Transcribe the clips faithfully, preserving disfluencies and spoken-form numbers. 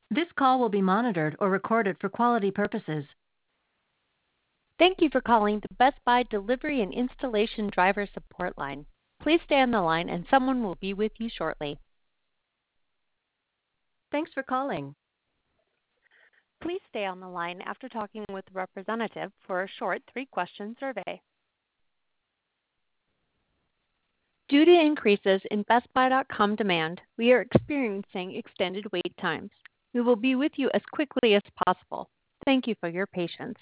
This call will be monitored or recorded for quality purposes. Thank you for calling the Best Buy Delivery and Installation Driver Support Line. Please stay on the line and someone will be with you shortly. Thanks for calling. Please stay on the line after talking with a representative for a short three-question survey. Due to increases in Best Buy dot com demand, we are experiencing extended wait times. We will be with you as quickly as possible. Thank you for your patience.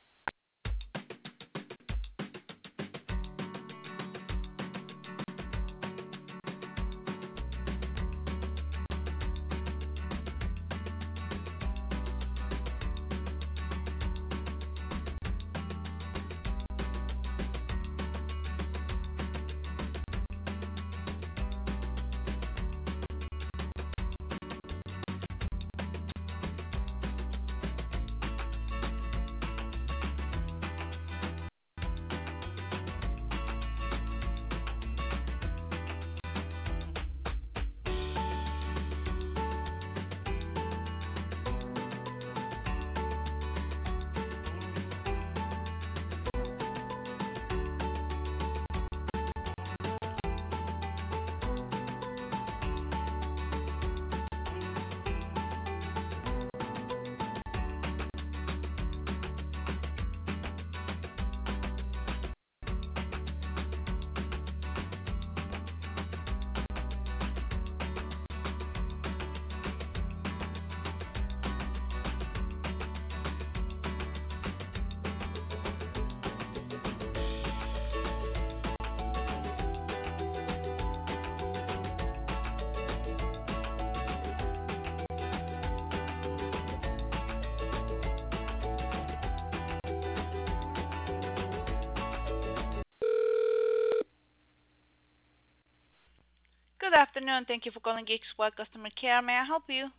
Good afternoon. Thank you for calling Geek Squad Customer Care. May I help you?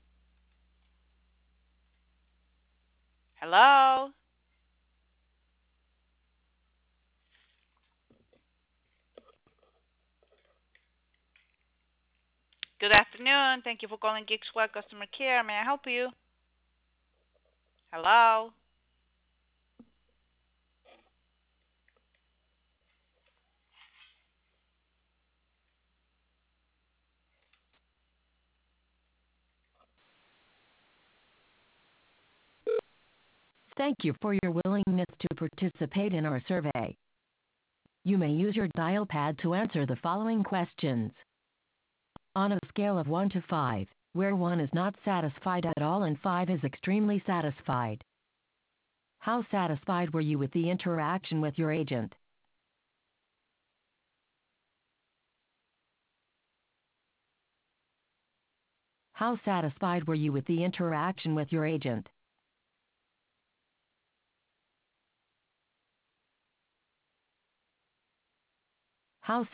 Hello? Good afternoon. Thank you for calling Geek Squad Customer Care. May I help you? Hello? Thank you for your willingness to participate in our survey. You may use your dial pad to answer the following questions. On a scale of one to five, where one is not satisfied at all and five is extremely satisfied, how satisfied were you with the interaction with your agent? How satisfied were you with the interaction with your agent? How